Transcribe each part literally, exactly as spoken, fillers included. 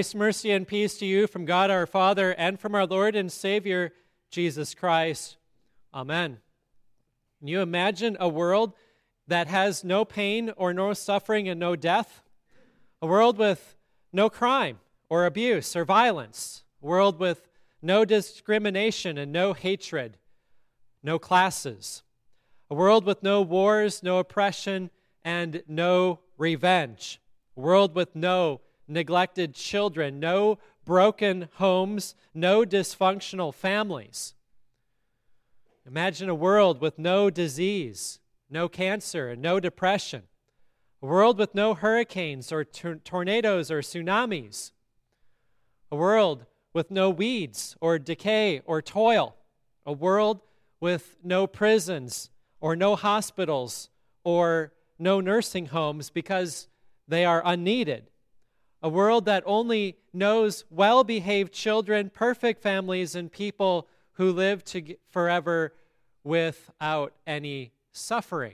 Grace, mercy, and peace to you from God our Father and from our Lord and Savior, Jesus Christ. Amen. Can you imagine a world that has no pain or no suffering and no death? A world with no crime or abuse or violence? A world with no discrimination and no hatred, no classes? A world with no wars, no oppression, and no revenge? A world with no neglected children, no broken homes, no dysfunctional families? Imagine a world with no disease, no cancer, and no depression. A world with no hurricanes or tor- tornadoes or tsunamis. A world with no weeds or decay or toil. A world with no prisons or no hospitals or no nursing homes because they are unneeded. A world that only knows well-behaved children, perfect families, and people who live to forever without any suffering.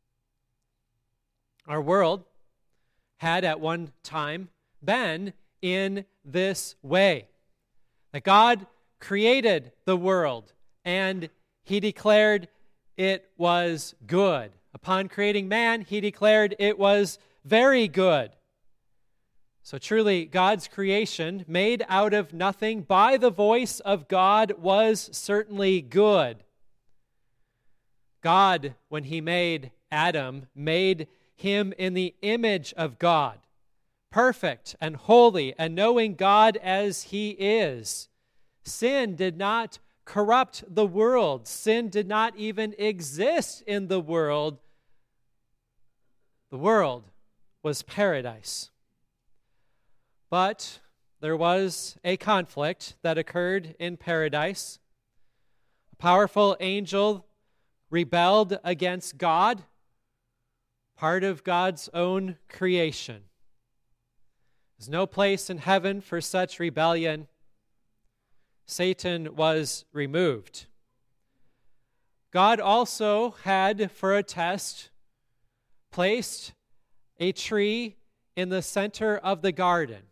Our world had at one time been in this way. That God created the world and he declared it was good. Upon creating man, he declared it was very good. So truly, God's creation, made out of nothing by the voice of God, was certainly good. God, when he made Adam, made him in the image of God, perfect and holy, and knowing God as he is. Sin did not corrupt the world. Sin did not even exist in the world. The world was paradise. But there was a conflict that occurred in paradise. A powerful angel rebelled against God, part of God's own creation. There's no place in heaven for such rebellion. Satan was removed. God also had, for a test, placed a tree in the center of the garden.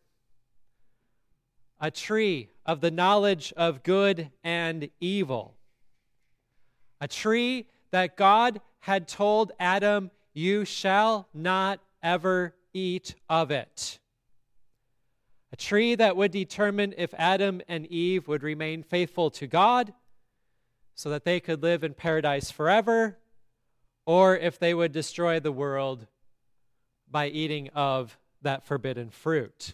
A tree of the knowledge of good and evil. A tree that God had told Adam, you shall not ever eat of it. A tree that would determine if Adam and Eve would remain faithful to God so that they could live in paradise forever, or if they would destroy the world by eating of that forbidden fruit.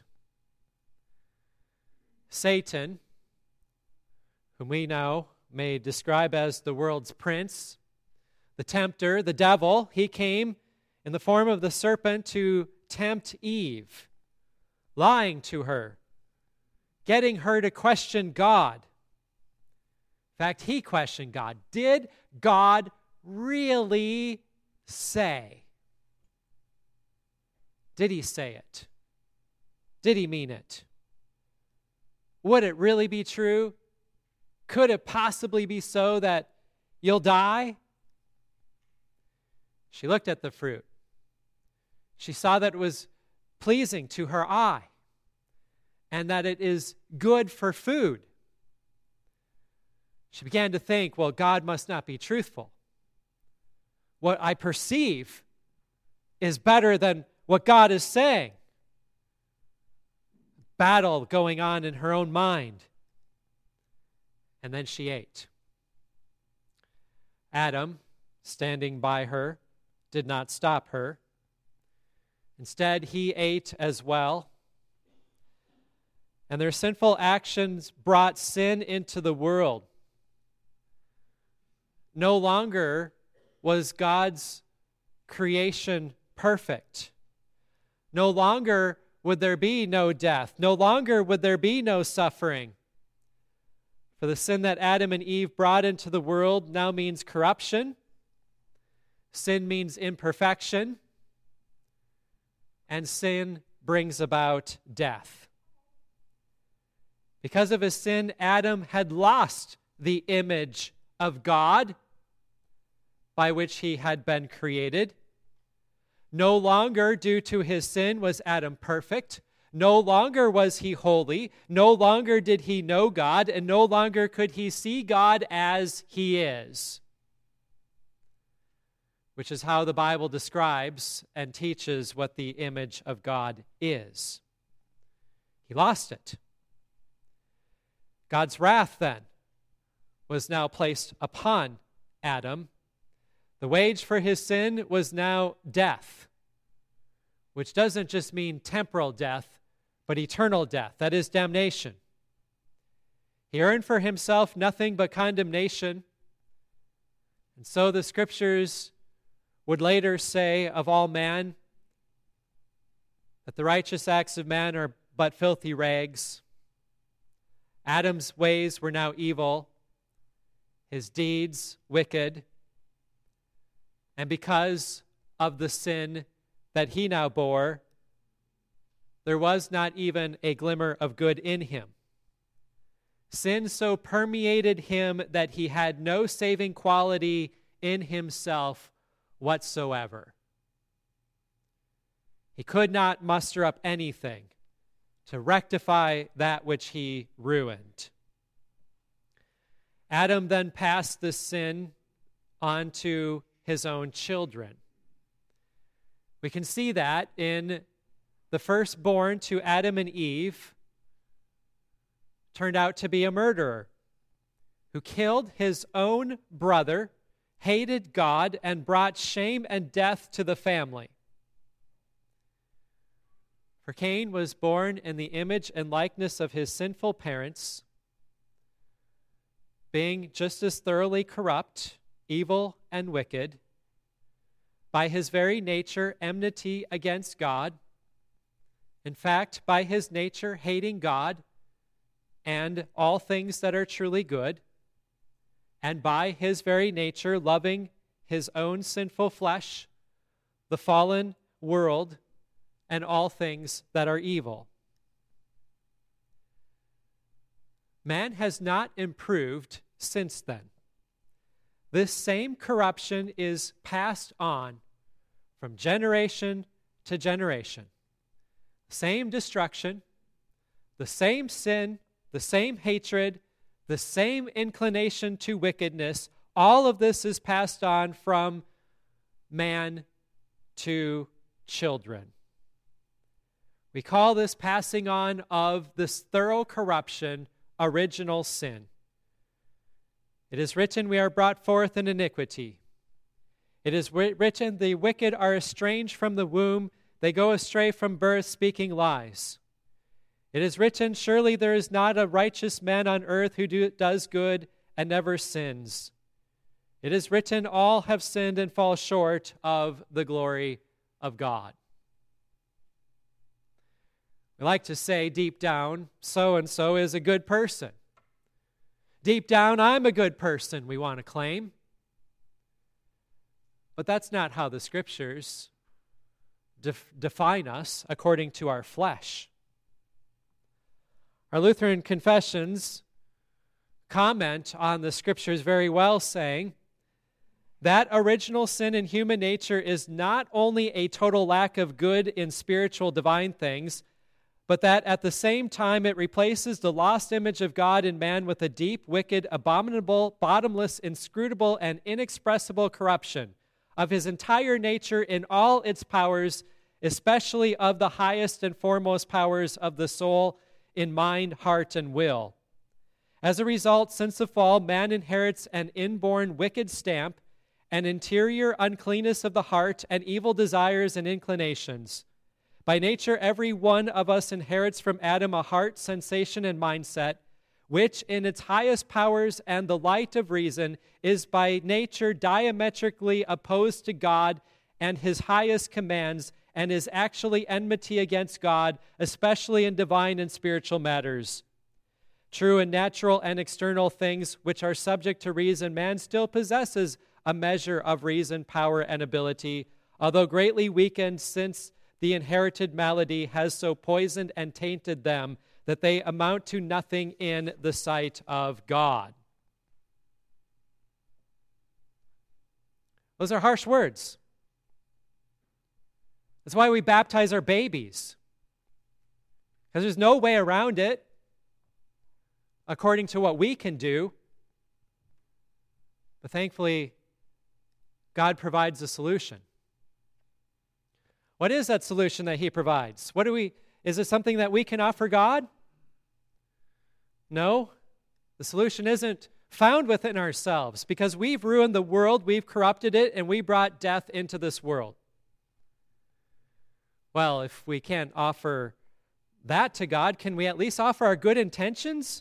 Satan, whom we now may describe as the world's prince, the tempter, the devil, he came in the form of the serpent to tempt Eve, lying to her, getting her to question God. In fact, he questioned God. Did God really say? Did he say it? Did he mean it? Would it really be true? Could it possibly be so that you'll die? She looked at the fruit. She saw that it was pleasing to her eye and that it is good for food. She began to think, well, God must not be truthful. What I perceive is better than what God is saying. Battle going on in her own mind. And then she ate. Adam, standing by her, did not stop her. Instead, he ate as well. And their sinful actions brought sin into the world. No longer was God's creation perfect. No longer would there be no death. No longer would there be no suffering. For the sin that Adam and Eve brought into the world now means corruption. Sin means imperfection. And sin brings about death. Because of his sin, Adam had lost the image of God by which he had been created. No longer, due to his sin, was Adam perfect. No longer was he holy, no longer did he know God, and no longer could he see God as he is, which is how the Bible describes and teaches what the image of God is. He lost it. God's wrath then was now placed upon Adam. The wage for his sin was now death, which doesn't just mean temporal death, but eternal death. That is damnation. He earned for himself nothing but condemnation. And so the scriptures would later say of all man that the righteous acts of man are but filthy rags. Adam's ways were now evil, his deeds wicked, and because of the sin that he now bore, there was not even a glimmer of good in him. Sin so permeated him that he had no saving quality in himself whatsoever. He could not muster up anything to rectify that which he ruined. Adam then passed the sin on to his own children. We can see that in the firstborn to Adam and Eve turned out to be a murderer who killed his own brother, hated God, and brought shame and death to the family. For Cain was born in the image and likeness of his sinful parents, being just as thoroughly corrupt, evil, and wicked, by his very nature enmity against God, in fact, by his nature hating God and all things that are truly good, and by his very nature loving his own sinful flesh, the fallen world, and all things that are evil. Man has not improved since then. This same corruption is passed on from generation to generation. Same destruction, the same sin, the same hatred, the same inclination to wickedness. All of this is passed on from man to children. We call this passing on of this thorough corruption original sin. It is written, we are brought forth in iniquity. It is written, the wicked are estranged from the womb. They go astray from birth, speaking lies. It is written, surely there is not a righteous man on earth who do, does good and never sins. It is written, all have sinned and fall short of the glory of God. We like to say deep down, so-and-so is a good person. Deep down, I'm a good person, we want to claim. But that's not how the scriptures def- define us according to our flesh. Our Lutheran confessions comment on the scriptures very well, saying that original sin in human nature is not only a total lack of good in spiritual divine things, but that at the same time it replaces the lost image of God in man with a deep, wicked, abominable, bottomless, inscrutable, and inexpressible corruption of his entire nature in all its powers, especially of the highest and foremost powers of the soul in mind, heart, and will. As a result, since the fall, man inherits an inborn wicked stamp, an interior uncleanness of the heart, and evil desires and inclinations. By nature, every one of us inherits from Adam a heart, sensation, and mindset, which in its highest powers and the light of reason is by nature diametrically opposed to God and his highest commands, and is actually enmity against God, especially in divine and spiritual matters. True in natural and external things which are subject to reason, man still possesses a measure of reason, power, and ability, although greatly weakened since the inherited malady has so poisoned and tainted them that they amount to nothing in the sight of God. Those are harsh words. That's why we baptize our babies. because there's no way around it according to what we can do. But thankfully, God provides a solution. What is that solution that he provides? What do we, is it something that we can offer God? No. The solution isn't found within ourselves, because we've ruined the world, we've corrupted it, and we brought death into this world. Well, if we can't offer that to God, can we at least offer our good intentions?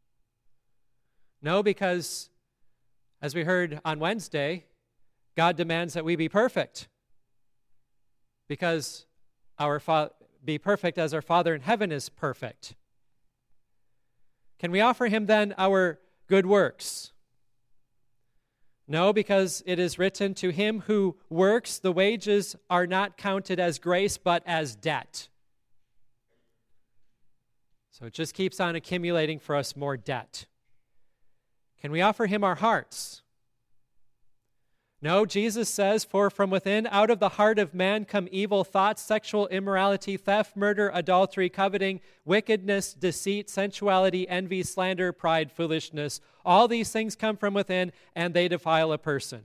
No, because as we heard on Wednesday, God demands that we be perfect. Because our fa- be perfect as our Father in heaven is perfect. Can we offer him then our good works? No, because it is written, to him who works, the wages are not counted as grace, but as debt. So it just keeps on accumulating for us more debt. Can we offer him our hearts? No, Jesus says, for from within, out of the heart of man come evil thoughts, sexual immorality, theft, murder, adultery, coveting, wickedness, deceit, sensuality, envy, slander, pride, foolishness. All these things come from within, and they defile a person.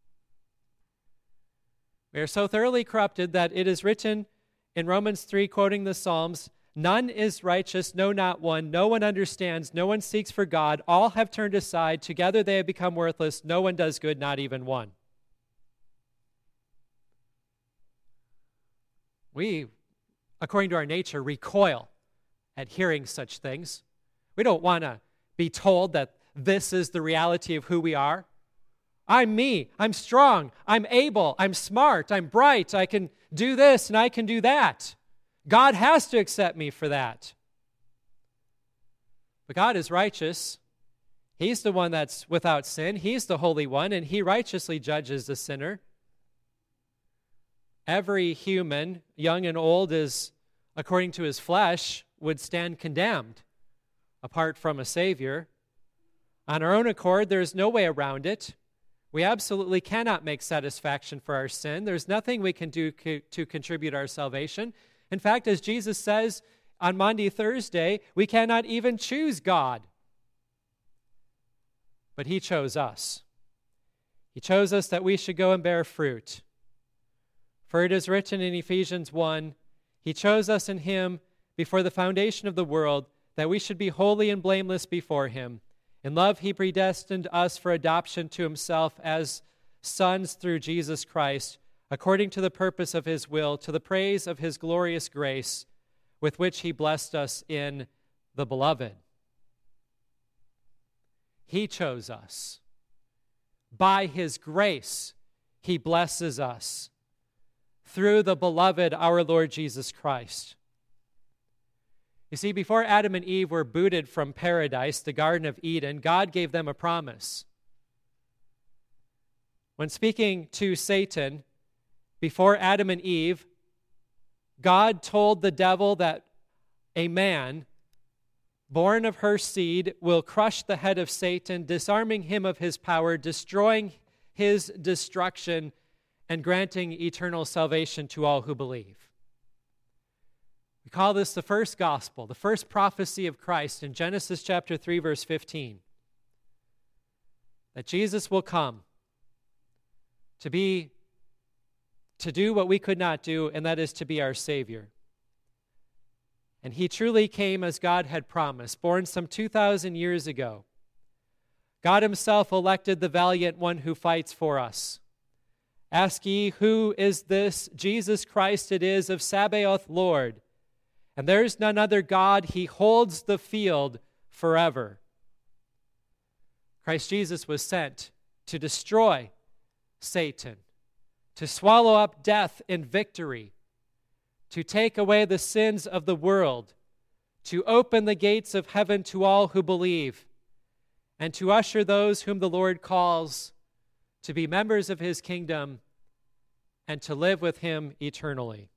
We are so thoroughly corrupted that it is written in Romans three, quoting the Psalms, none is righteous, no, not one. No one understands. No one seeks for God. All have turned aside. Together they have become worthless. No one does good, not even one. We, according to our nature, recoil at hearing such things. We don't want to be told that this is the reality of who we are. I'm me. I'm strong. I'm able. I'm smart. I'm bright. I can do this and I can do that. God has to accept me for that. But God is righteous. He's the one that's without sin. He's the Holy One, and he righteously judges the sinner. Every human, young and old, is, according to his flesh, would stand condemned apart from a Savior. On our own accord, there is no way around it. We absolutely cannot make satisfaction for our sin. There's nothing we can do co- to contribute our salvation. In fact, as Jesus says on Maundy Thursday, we cannot even choose God. But he chose us. He chose us that we should go and bear fruit. For it is written in Ephesians one, he chose us in him before the foundation of the world, that we should be holy and blameless before him. In love he predestined us for adoption to himself as sons through Jesus Christ, according to the purpose of his will, to the praise of his glorious grace, with which he blessed us in the beloved. He chose us. By his grace, he blesses us through the beloved, our Lord Jesus Christ. You see, before Adam and Eve were booted from paradise, the Garden of Eden, God gave them a promise. When speaking to Satan, before Adam and Eve, God told the devil that a man born of her seed will crush the head of Satan, disarming him of his power, destroying his destruction, and granting eternal salvation to all who believe. We call this the first gospel, the first prophecy of Christ in Genesis chapter three, verse fifteen. That Jesus will come to be, to do what we could not do, and that is to be our Savior. And he truly came as God had promised, born some two thousand years ago. God himself elected the valiant one who fights for us. Ask ye, who is this? Jesus Christ it is, of Sabaoth, Lord. And there is none other God. He holds the field forever. Christ Jesus was sent to destroy Satan, to swallow up death in victory, to take away the sins of the world, to open the gates of heaven to all who believe, and to usher those whom the Lord calls to be members of his kingdom and to live with him eternally.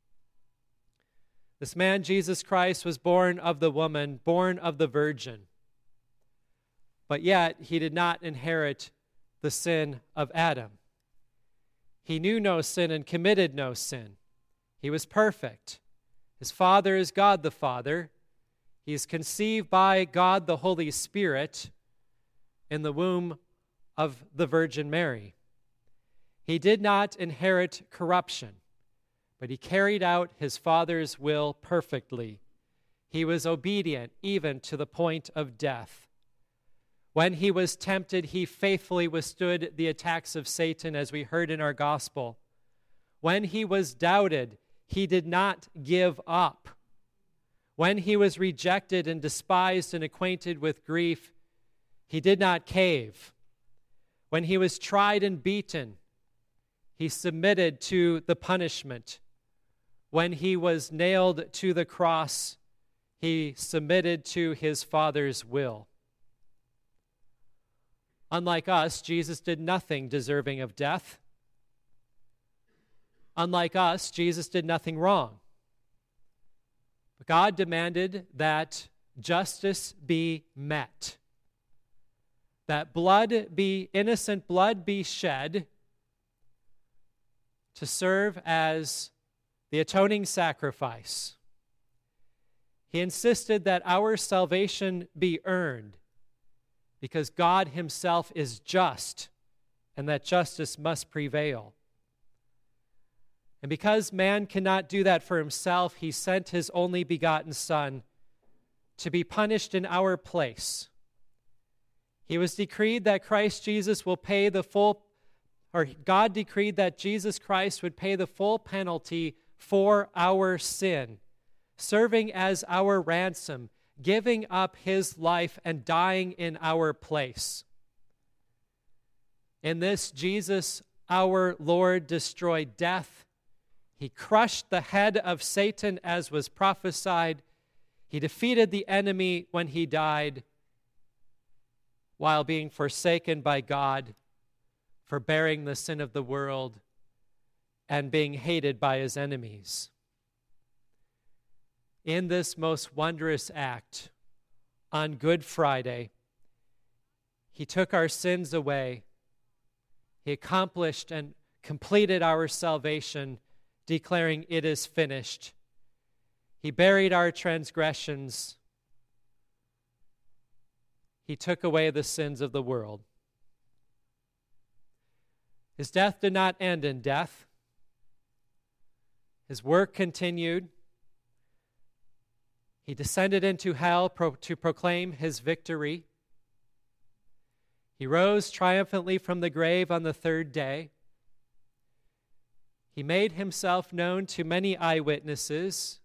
This man, Jesus Christ, was born of the woman, born of the virgin. But yet, he did not inherit the sin of Adam. He knew no sin and committed no sin. He was perfect. His Father is God the Father. He is conceived by God the Holy Spirit in the womb of the Virgin Mary. He did not inherit corruption, but he carried out his Father's will perfectly. He was obedient even to the point of death. When he was tempted, he faithfully withstood the attacks of Satan, as we heard in our gospel. When he was doubted, he did not give up. When he was rejected and despised and acquainted with grief, he did not cave. When he was tried and beaten, he submitted to the punishment. When he was nailed to the cross, he submitted to his Father's will. Unlike us, Jesus did nothing deserving of death. Unlike us, Jesus did nothing wrong. But God demanded that justice be met, that blood be, innocent blood be shed to serve as the atoning sacrifice. He insisted that our salvation be earned because God himself is just and that justice must prevail. And because man cannot do that for himself, he sent his only begotten Son to be punished in our place. He was decreed that Christ Jesus will pay the full, or God decreed that Jesus Christ would pay the full penalty for our sin, serving as our ransom, giving up his life and dying in our place. In this, Jesus, our Lord, destroyed death. He crushed the head of Satan as was prophesied. He defeated the enemy when he died, while being forsaken by God for bearing the sin of the world and being hated by his enemies. In this most wondrous act, on Good Friday, he took our sins away. He accomplished and completed our salvation, declaring, "It is finished." He buried our transgressions. He took away the sins of the world. His death did not end in death. His work continued. He descended into hell pro- to proclaim his victory. He rose triumphantly from the grave on the third day. He made himself known to many eyewitnesses.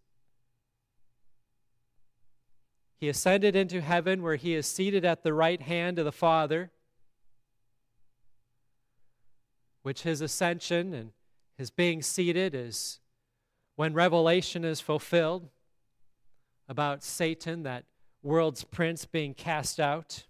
He ascended into heaven, where he is seated at the right hand of the Father, which his ascension and his being seated is when Revelation is fulfilled about Satan, that world's prince, being cast out.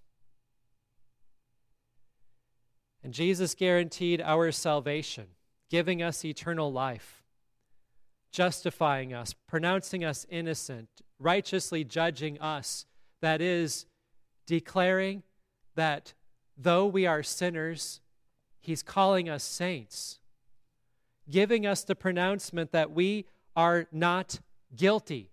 And Jesus guaranteed our salvation, giving us eternal life, justifying us, pronouncing us innocent, righteously judging us. That is, declaring that though we are sinners, he's calling us saints, giving us the pronouncement that we are not guilty.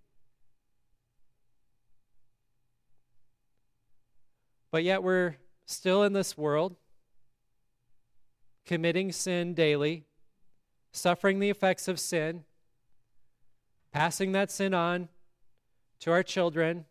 But yet we're still in this world, committing sin daily, suffering the effects of sin, passing that sin on to our children.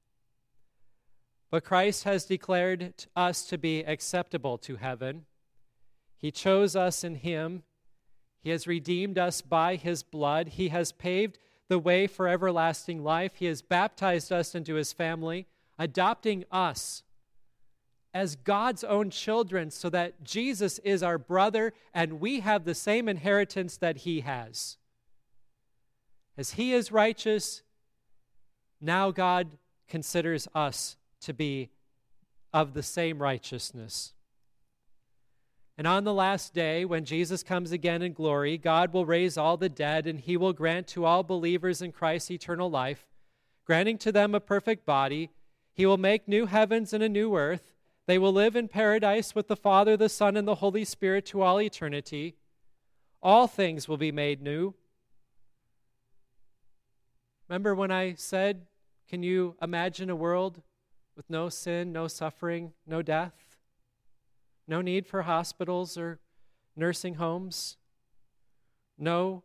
But Christ has declared us to be acceptable to heaven. He chose us in him. He has redeemed us by his blood. He has paved the way for everlasting life. He has baptized us into his family, adopting us as God's own children, so that Jesus is our brother and we have the same inheritance that he has. As he is righteous, now God considers us to be of the same righteousness. And on the last day, when Jesus comes again in glory, God will raise all the dead, and he will grant to all believers in Christ eternal life, granting to them a perfect body. He will make new heavens and a new earth. They will live in paradise with the Father, the Son, and the Holy Spirit to all eternity. All things will be made new. Remember when I said, can you imagine a world with no sin, no suffering, no death? No need for hospitals or nursing homes? No,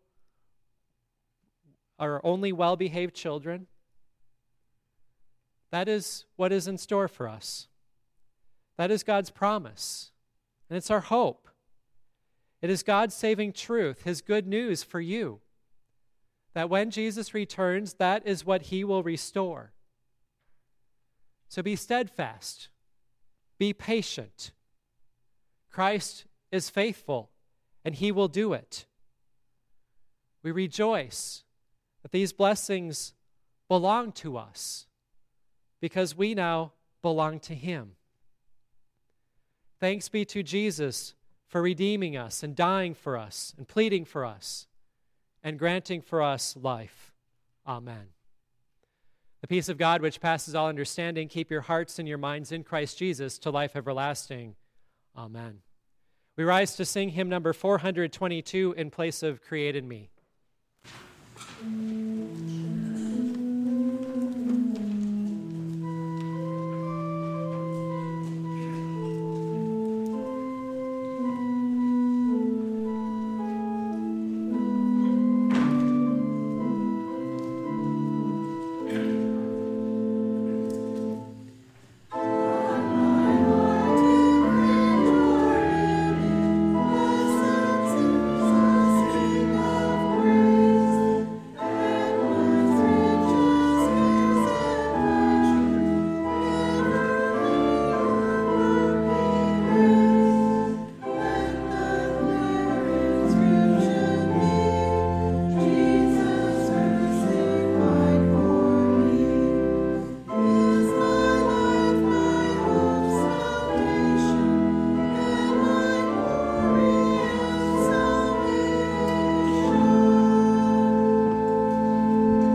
or only well-behaved children? That is what is in store for us. That is God's promise, and it's our hope. It is God's saving truth, his good news for you, that when Jesus returns, that is what he will restore. So be steadfast, be patient. Christ is faithful, and he will do it. We rejoice that these blessings belong to us because we now belong to him. Thanks be to Jesus for redeeming us and dying for us and pleading for us and granting for us life. Amen. The peace of God, which passes all understanding, keep your hearts and your minds in Christ Jesus to life everlasting. Amen. We rise to sing hymn number four hundred twenty-two in place of Create in Me.